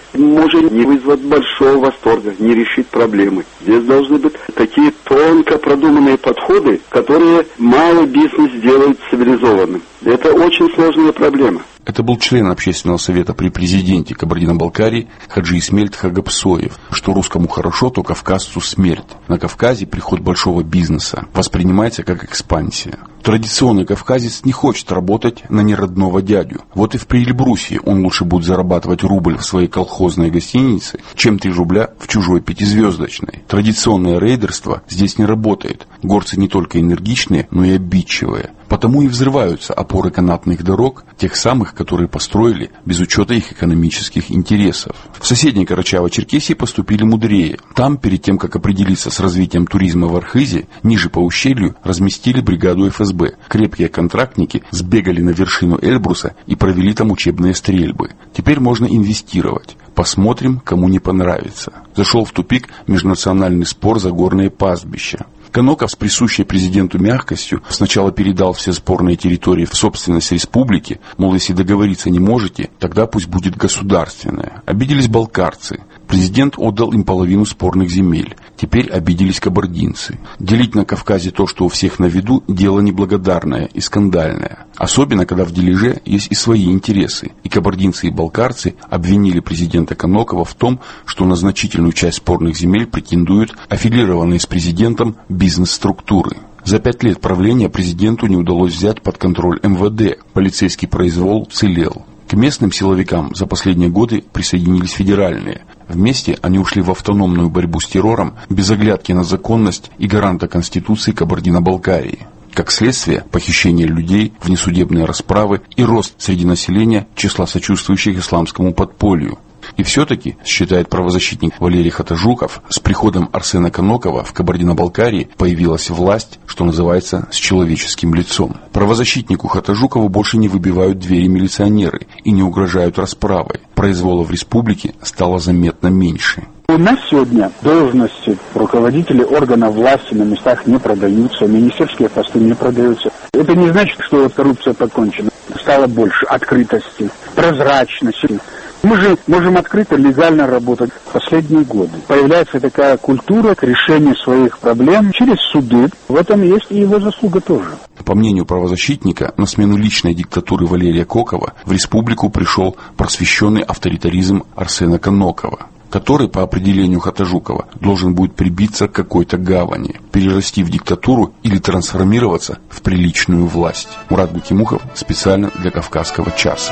может не вызвать большого восторга, не решить проблемы. Здесь должны быть такие тонко продуманные подходы, которые малый бизнес делают цивилизованным. Это очень сложная проблема. Это был член общественного совета при президенте Кабардино-Балкарии Хаджи Исмельт Хагапсоев. Что русскому хорошо, то кавказцу смерть. На Кавказе приход большого бизнеса воспринимается как экспансия. Традиционный кавказец не хочет работать на неродного дядю. Вот и в Приэльбрусье он лучше будет зарабатывать рубль в своей колхозной гостинице, чем три рубля в чужой пятизвездочной. Традиционное рейдерство здесь не работает. Горцы не только энергичные, но и обидчивые. Потому и взрываются опоры канатных дорог, тех самых, которые построили без учета их экономических интересов. В соседней Карачаево-Черкесии поступили мудрее. Там, перед тем, как определиться с развитием туризма в Архизе, ниже по ущелью разместили бригаду эф эс бэ. Крепкие контрактники сбегали на вершину Эльбруса и провели там учебные стрельбы. Теперь можно инвестировать. Посмотрим, кому не понравится. Зашел в тупик межнациональный спор за горные пастбища. Коноков с присущей президенту мягкостью сначала передал все спорные территории в собственность республики, мол, если договориться не можете, тогда пусть будет государственное. Обиделись балкарцы. Президент отдал им половину спорных земель. Теперь обиделись кабардинцы. Делить на Кавказе то, что у всех на виду, дело неблагодарное и скандальное. Особенно, когда в дележе есть и свои интересы. И кабардинцы, и балкарцы обвинили президента Конокова в том, что на значительную часть спорных земель претендуют аффилированные с президентом бизнес-структуры. За пять лет правления президенту не удалось взять под контроль эм вэ дэ. Полицейский произвол уцелел. К местным силовикам за последние годы присоединились федеральные. Вместе они ушли в автономную борьбу с террором без оглядки на законность и гаранта Конституции Кабардино-Балкарии. Как следствие, похищение людей, внесудебные расправы и рост среди населения числа сочувствующих исламскому подполью. И все-таки, считает правозащитник Валерий Хатажуков, с приходом Арсена Конокова в Кабардино-Балкарии появилась власть, что называется, с человеческим лицом. Правозащитнику Хатажукову больше не выбивают двери милиционеры и не угрожают расправой. Произвола в республике стало заметно меньше. У нас сегодня должности руководителей органов власти на местах не продаются, министерские посты не продаются. Это не значит, что коррупция покончена. Стало больше открытости, прозрачности. Мы же можем открыто, легально работать в последние годы. Появляется такая культура решения своих проблем через суды. В этом есть и его заслуга тоже. По мнению правозащитника, на смену личной диктатуры Валерия Кокова в республику пришел просвещенный авторитаризм Арсена Конокова, который, по определению Хатажукова, должен будет прибиться к какой-то гавани, перерасти в диктатуру или трансформироваться в приличную власть. Мурат Букимухов специально для Кавказского часа.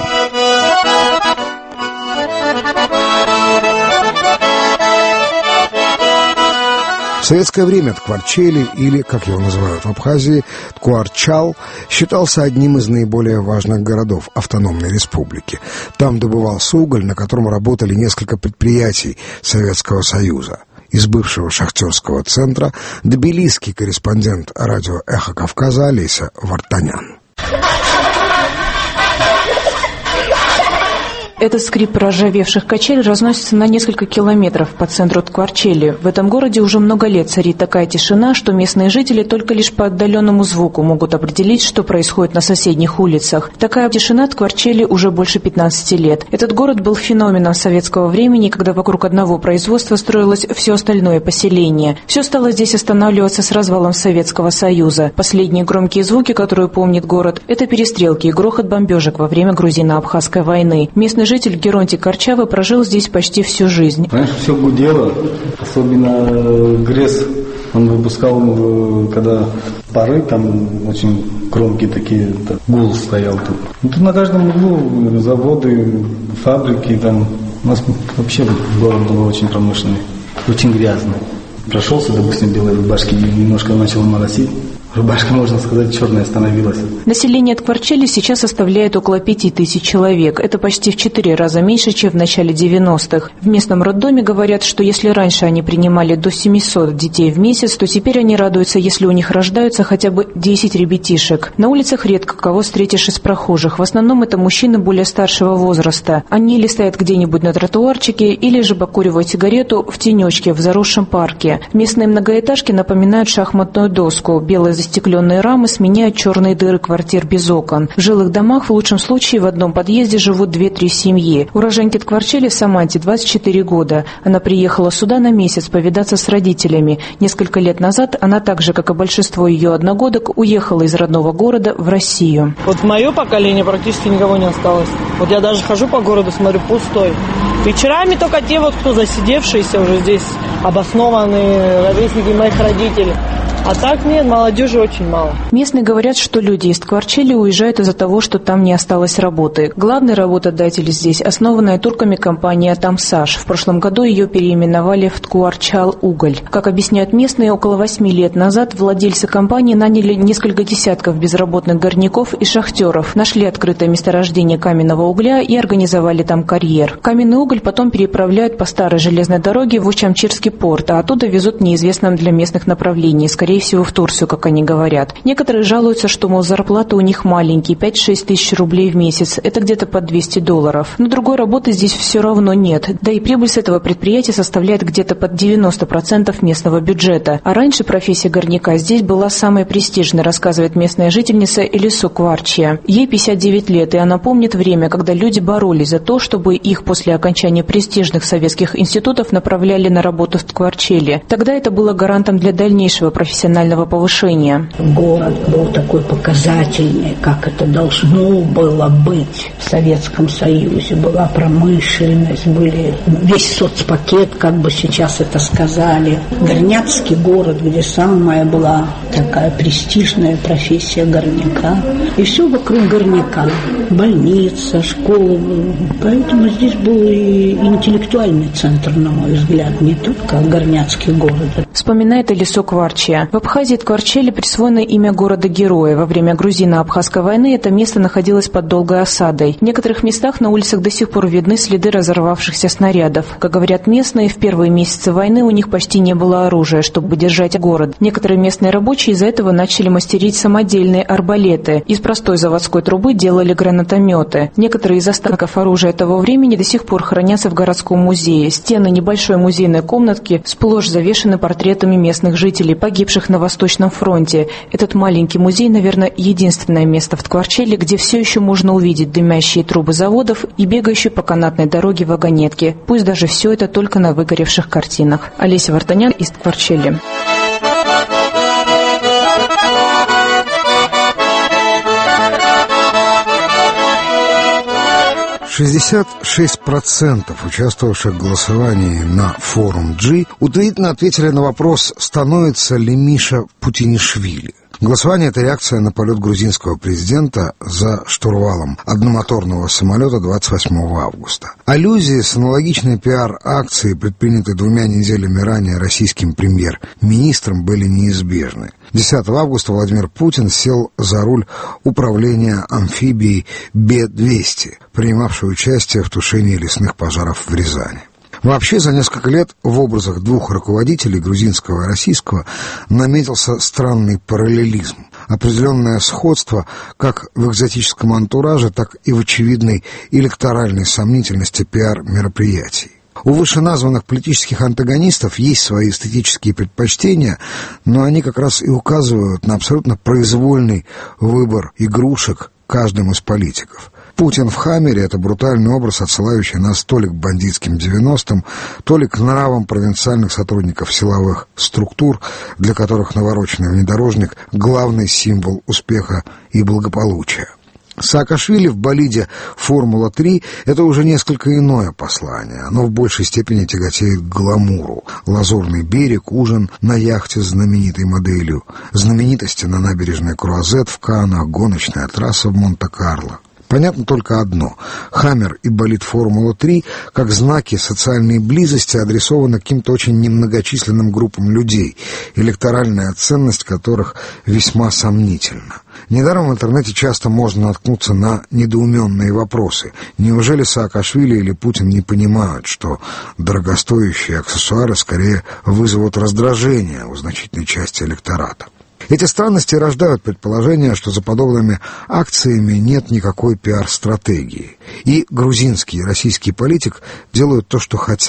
В советское время Ткварчели, или, как его называют в Абхазии, Ткуарчал, считался одним из наиболее важных городов автономной республики. Там добывался уголь, на котором работали несколько предприятий Советского Союза. Из бывшего шахтерского центра тбилисский корреспондент радио «Эхо Кавказа» Олеся Вартанян. Этот скрип проржавевших качель разносится на несколько километров по центру Ткварчели. В этом городе уже много лет царит такая тишина, что местные жители только лишь по отдаленному звуку могут определить, что происходит на соседних улицах. Такая тишина Ткварчели уже больше пятнадцати лет. Этот город был феноменом советского времени, когда вокруг одного производства строилось все остальное поселение. Все стало здесь останавливаться с развалом Советского Союза. Последние громкие звуки, которые помнит город, это перестрелки и грохот бомбежек во время грузино-абхазской войны. Местный житель Геронтий Корчавы прожил здесь почти всю жизнь. Раньше все гудело, особенно ГРЭС. Он выпускал, когда пары, там очень громкие такие, так, гул стоял тут. Ну, тут на каждом углу заводы, фабрики, там у нас вообще город был очень промышленный, очень грязный. Прошелся, допустим, белой рубашки, немножко начал моросить. Рубашка, можно сказать, черная становилась. Население Ткварчели сейчас составляет около пяти тысяч человек. Это почти в четыре раза меньше, чем в начале девяностых. В местном роддоме говорят, что если раньше они принимали до семисот детей в месяц, то теперь они радуются, если у них рождаются хотя бы десять ребятишек. На улицах редко кого встретишь из прохожих. В основном это мужчины более старшего возраста. Они или стоят где-нибудь на тротуарчике, или же покуривают сигарету в тенечке в заросшем парке. Местные многоэтажки напоминают шахматную доску. Белые застекленные рамы сменяют черные дыры квартир без окон. В жилых домах в лучшем случае в одном подъезде живут две-три семьи. Уроженке Ткварчели Саманте двадцать четыре года. Она приехала сюда на месяц повидаться с родителями. Несколько лет назад она, так же, как и большинство ее одногодок, уехала из родного города в Россию. Вот мое поколение практически никого не осталось. Вот я даже хожу по городу, смотрю, пустой. Вечерами только те, вот, кто засидевшиеся уже здесь, обоснованные ровесники моих родителей. А так нет, молодежи очень мало. Местные говорят, что люди из Ткварчели уезжают из-за того, что там не осталось работы. Главный работодатель здесь – основанная турками компания «Тамсаш». В прошлом году ее переименовали в «Ткварчал-Уголь». Как объясняют местные, около восьми лет назад владельцы компании наняли несколько десятков безработных горняков и шахтеров, нашли открытое месторождение каменного угля и организовали там карьер. Каменный уголь потом переправляют по старой железной дороге в Учамчирский порт, а оттуда везут в неизвестном для местных направлении, скорее всего в Турцию, как они говорят. Некоторые жалуются, что, мол, зарплаты у них маленькие, пять-шесть тысяч рублей в месяц. Это где-то по двести долларов. Но другой работы здесь все равно нет. Да и прибыль с этого предприятия составляет где-то под девяносто процентов местного бюджета. А раньше профессия горняка здесь была самой престижной, рассказывает местная жительница Элису Кварчия. Ей пятьдесят девять лет, и она помнит время, когда люди боролись за то, чтобы их после окончания престижных советских институтов направляли на работу в Ткварчели. Тогда это было гарантом для дальнейшего профессионального повышения. Город был такой показательный, как это должно было быть в Советском Союзе. Была промышленность, были весь соцпакет, как бы сейчас это сказали. Горняцкий город, где самая была такая престижная профессия горняка. И все вокруг горняка. Больница, школа. Поэтому здесь был и интеллектуальный центр, на мой взгляд, не только горняцкий город. Вспоминает Элису Кварчия. В Абхазии Ткварчели присвоено имя города-героя. Во время грузино-абхазской войны это место находилось под долгой осадой. В некоторых местах на улицах до сих пор видны следы разорвавшихся снарядов. Как говорят местные, в первые месяцы войны у них почти не было оружия, чтобы держать город. Некоторые местные рабочие из-за этого начали мастерить самодельные арбалеты. Из простой заводской трубы делали гранатометы. Некоторые из останков оружия того времени до сих пор хранятся в городском музее. Стены небольшой музейной комнатки сплошь завешены портретами местных жителей, погибших на Восточном фронте. Этот маленький музей, наверное, единственное место в Ткварчели, где все еще можно увидеть дымящие трубы заводов и бегающие по канатной дороге вагонетки. Пусть даже все это только на выгоревших картинах. Олеся Вартанян из Ткварчели. шестьдесят шесть процентов участвовавших в голосовании на форум G утвердительно ответили на вопрос, становится ли Миша Путинишвили. Голосование – это реакция на полет грузинского президента за штурвалом одномоторного самолета двадцать восьмого августа. Аллюзии с аналогичной пиар-акцией, предпринятой двумя неделями ранее российским премьер-министром, были неизбежны. десятого августа Владимир Путин сел за руль управления амфибией Бе двести, принимавшей участие в тушении лесных пожаров в Рязани. Вообще, за несколько лет в образах двух руководителей, грузинского и российского, наметился странный параллелизм. Определенное сходство как в экзотическом антураже, так и в очевидной электоральной сомнительности пиар-мероприятий. У вышеназванных политических антагонистов есть свои эстетические предпочтения, но они как раз и указывают на абсолютно произвольный выбор игрушек каждым из политиков. Путин в «Хаммере» — это брутальный образ, отсылающий нас то ли к бандитским девяностым, то ли к нравам провинциальных сотрудников силовых структур, для которых навороченный внедорожник — главный символ успеха и благополучия. Саакашвили в болиде «Формула три» — это уже несколько иное послание. Оно в большей степени тяготеет к гламуру. Лазурный берег, ужин на яхте с знаменитой моделью, знаменитости на набережной Круазет в Каннах, гоночная трасса в Монте-Карло. Понятно только одно. «Хаммер» и болид «Формула три» как знаки социальной близости адресованы каким-то очень немногочисленным группам людей, электоральная ценность которых весьма сомнительна. Недаром в интернете часто можно наткнуться на недоуменные вопросы. Неужели Саакашвили или Путин не понимают, что дорогостоящие аксессуары скорее вызовут раздражение у значительной части электората? Эти странности рождают предположение, что за подобными акциями нет никакой пиар-стратегии, и грузинский и российский политик делают то, что хотят.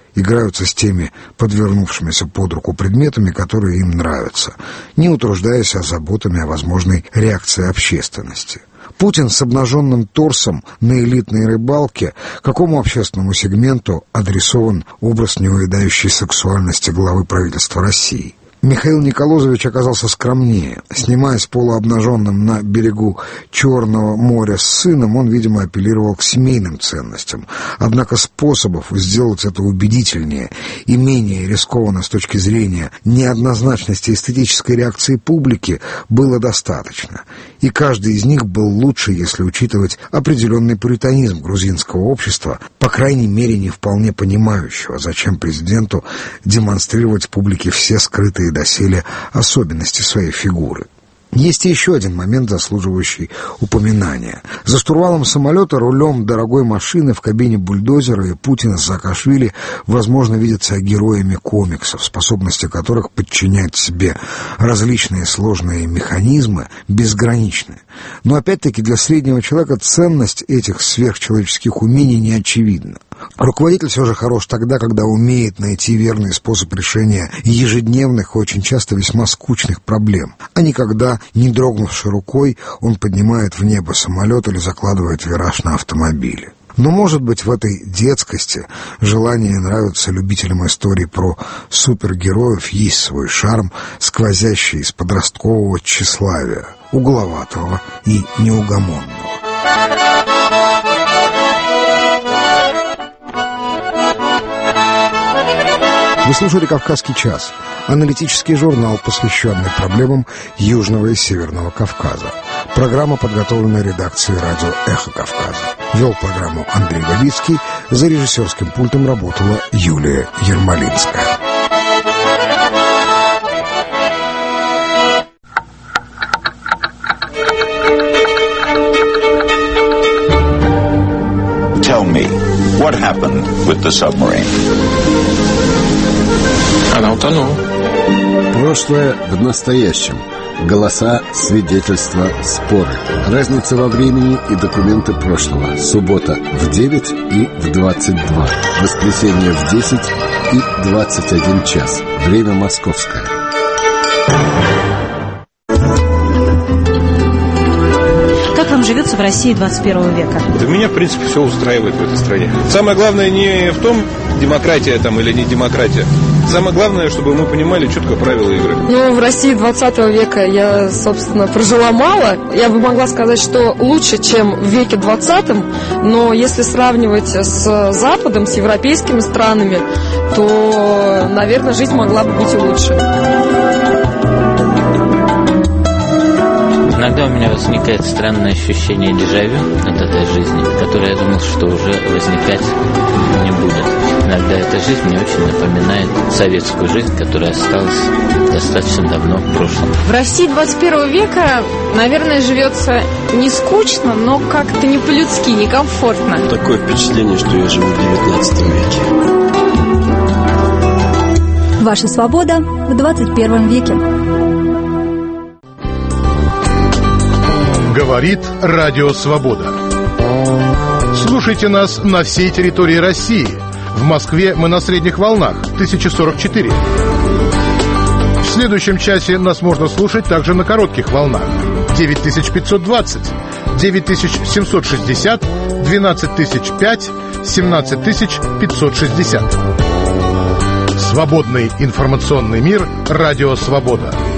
играются с теми подвернувшимися под руку предметами, которые им нравятся, не утруждаясь заботами о возможной реакции общественности. Путин с обнаженным торсом на элитной рыбалке, какому общественному сегменту адресован образ неувядающей сексуальности главы правительства России? Михаил Николозович оказался скромнее. Снимаясь полуобнаженным на берегу Черного моря с сыном, он, видимо, апеллировал к семейным ценностям. Однако способов сделать это убедительнее и менее рискованно с точки зрения неоднозначности эстетической реакции публики было достаточно. И каждый из них был лучше, если учитывать определенный пуританизм грузинского общества, по крайней мере, не вполне понимающего, зачем президенту демонстрировать публике все скрытые доселе особенности своей фигуры. Есть и еще один момент, заслуживающий упоминания. За штурвалом самолета, рулем дорогой машины, в кабине бульдозера и Путин с Саакашвили, возможно, видятся героями комиксов, способности которых подчинять себе различные сложные механизмы безграничны. Но опять-таки для среднего человека ценность этих сверхчеловеческих умений не очевидна. Руководитель все же хорош тогда, когда умеет найти верный способ решения ежедневных и очень часто весьма скучных проблем, а не когда, не дрогнувшей рукой, он поднимает в небо самолет или закладывает вираж на автомобиле. Но, может быть, в этой детскости, желание нравиться любителям историй про супергероев, есть свой шарм, сквозящий из подросткового тщеславия, угловатого и неугомонного. Вы слушали «Кавказский час», аналитический журнал, посвященный проблемам Южного и Северного Кавказа. Программа подготовлена редакцией радио «Эхо Кавказа». Вел программу Андрей Галицкий, за режиссерским пультом работала Юлия Ермолинская. Tell me, what happened with the submarine? Она утонула. Прошлое в настоящем. Голоса, свидетельства, споры. Разница во времени и документы прошлого. Суббота в девять и в двадцать два. Воскресенье в десять и двадцать один час. Время московское. Как вам живется в России двадцать первого века? Да меня, в принципе, все устраивает в этой стране. Самое главное не в том, демократия там или не демократия. Самое главное, чтобы мы понимали четко правила игры. Ну, в России двадцатого века я, собственно, прожила мало. Я бы могла сказать, что лучше, чем в веке двадцатом, но если сравнивать с Западом, с европейскими странами, то, наверное, жизнь могла бы быть и лучше. Иногда у меня возникает странное ощущение дежавю от этой жизни, которое я думал, что уже возникать не будет. Иногда эта жизнь мне очень напоминает советскую жизнь, которая осталась достаточно давно в прошлом. В России двадцать первого века, наверное, живется не скучно, но как-то не по-людски, некомфортно. Такое впечатление, что я живу в девятнадцатом веке. Ваша свобода в двадцать первом веке. Говорит Радио Свобода. Слушайте нас на всей территории России. В Москве мы на средних волнах тысяча сорок четыре. В следующем часе нас можно слушать также на коротких волнах девять тысяч пятьсот двадцать, девять тысяч семьсот шестьдесят, двенадцать тысяч пять, семнадцать тысяч пятьсот шестьдесят. Свободный информационный мир. Радио Свобода.